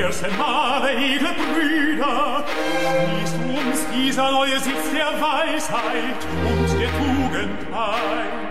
ersten Male, edle Brüder, ist uns dieser neue Sitz der Weisheit und der Tugend ein.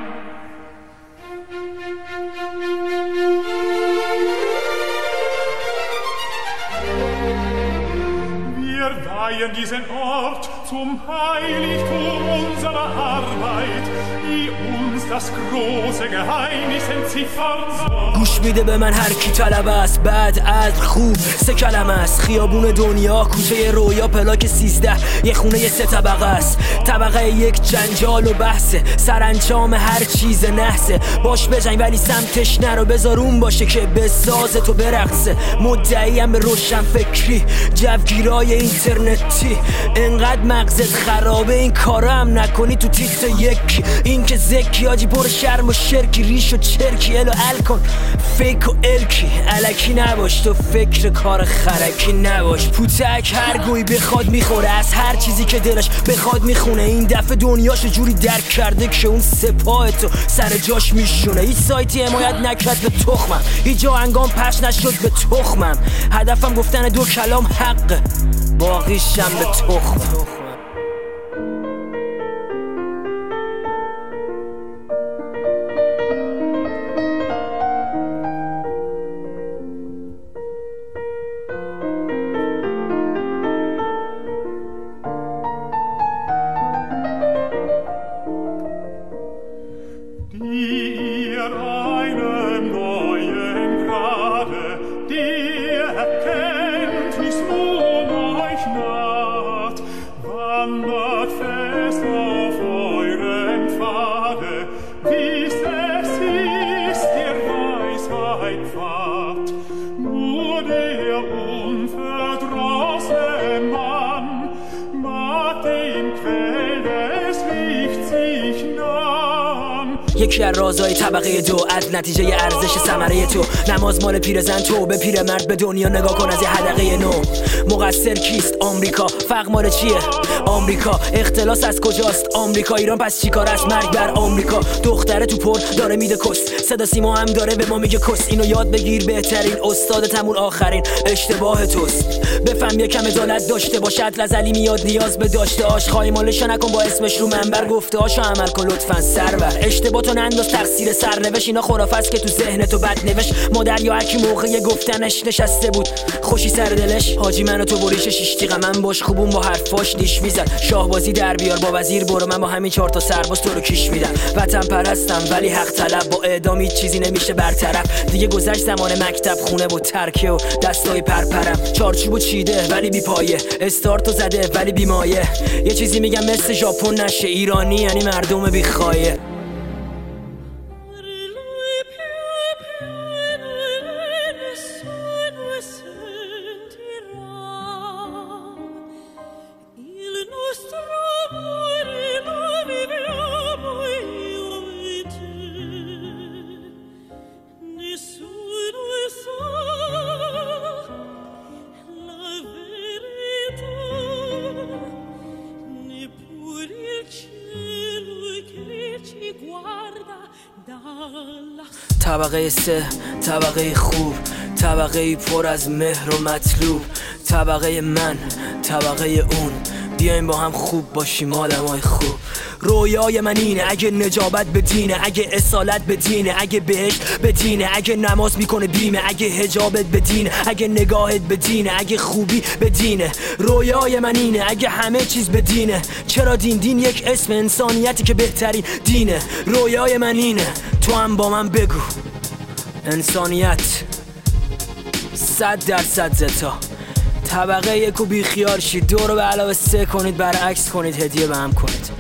Wir weihen diesen Ort zum Heiligtum unserer Arbeit, die uns das große Geheimnis entziffern soll. گوش میده به من هر کی طلبه است، بعد از خوب 3 کلمه است. خیابون دنیا، کوچه رویا، پلاک 13، یه خونه 3 طبقه است. طبقه 1 جنجال و بحثه، سرانجام هر چیز نحسه. باش بجنگ ولی سمتش نرو، بذار اون باشه که به ساز تو برقصه. مدعیم به روشن فکری، جوگیرای اینترنتی، انقدر مغزت خرابه این کارا هم نکنی تو تیتر 1. این که زکی آجی پر شرم و شرکی، ریش و چرکی، الو ال کن فیک و الکی، الکی نباش تو فکر کار خرکی نباش. پوتک هر گوی بخواد میخوره، از هر چیزی که دلش بخواد میخونه. این دفعه دنیاشو جوری درک کرده که اون سپاه تو سر جاش میشونه. هیچ سایتی حمایت نکرد به تخمم، هیچ جا انگام پخش نشد به تخمم. هدفم گفتن 2 کلام حقه، باقیشم به تخمم. یکی از رازهای طبقه 2 از نتیجه ارزش ثمره تو. نماز مال پیرزن، تو به پیرمرد به دنیا نگاه کن از یه حدقه نو. مقصر کیست؟ آمریکا. فقر مال چیه؟ آمریکا. اختلاس از کجاست؟ آمریکا. ایران پس چیکار است؟ مرگ بر آمریکا. دختره تو پر داره میده کس، صدا سیما هم داره به ما میگه کس. اینو یاد بگیر، بهترین استادتمون آخرین اشتباه توست. بفهم یکم عدالت داشته باشه، عدل از علی میاد نیاز به داشته آش. خایمالشو نکن با اسمش رو منبر، گفته هاشو عمل کن لطفا سرور. اشتباه تو ننداز تقصیر سرنوشت، اینا خرافه است که تو ذهنتو بد نوشت. مادر یا هرکی موقع گفتنش نشسته بود خوشی سر دلش. حاجی منو تو بریش 6 تیغ من باش، خوبون با حرفاش دیش میزد. شاهبازی در بیار با وزیر برو، من با همین 4 تا سرباز تو رو کیش میدم. وطن پرستم ولی حق طلب، با اعدام هیچ چیزی نمیشه برطرف. دیگه گذشت زمان مکتب خونه و ترکه و دستای پرپرم. چارچوبو چیده ولی بی پایه، استارتو زده ولی بی مایه. یه چیزی میگم مثل ژاپن نشه، ایرانی یعنی مردم بی خایه. طبقه 3 طبقه خوب، طبقه پر از مهر و مطلوب. طبقه من، طبقه اون، بیایم با هم خوب باشیم آدمای خوب. رویای من اینه، اگه نجابت به دینه، اگه اصالت به دینه، اگه بهشت به دینه، اگه نماز میکنه بیمه، اگه حجابت به دینه، اگه نگاهت به دینه، اگه خوبی به دینه. رویای من اینه، اگه همه چیز به دینه. چرا دین یک اسم انسانیتی که بهترین دینه. رویای من اینه، تو هم با من بگو انسانیت 100% زتا. طبقه 1 و بیخیال شید، 2 رو به علاوه 3 کنید، برعکس کنید، هدیه به هم کنید.